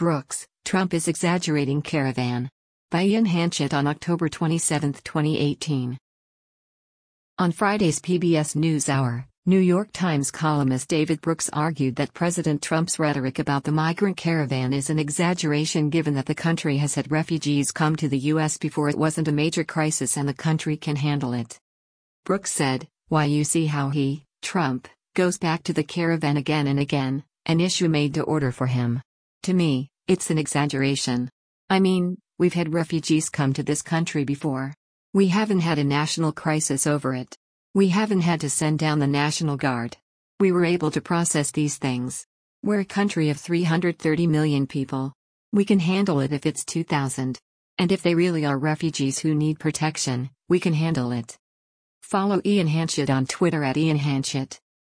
Brooks, Trump is exaggerating caravan. By Ian Hanchett on October 27, 2018. On Friday's PBS NewsHour, New York Times columnist David Brooks argued that President Trump's rhetoric about the migrant caravan is an exaggeration given that the country has had refugees come to the U.S. before it wasn't a major crisis and the country can handle it. Brooks said, "Why, you see how he, Trump, goes back to the caravan again and again, an issue made to order for him. To me, it's an exaggeration. I mean, we've had refugees come to this country before. We haven't had a national crisis over it. We haven't had to send down the National Guard. We were able to process these things. We're a country of 330 million people. We can handle it if it's 2,000. And if they really are refugees who need protection, we can handle it." Follow Ian Hanchett on Twitter @IanHanchett.